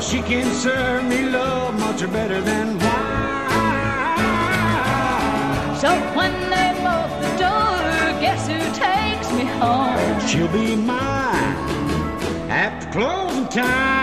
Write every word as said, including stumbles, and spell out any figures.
she can serve me love much better than wine. So when they both adore, guess who takes me home? She'll be mine at the closing time.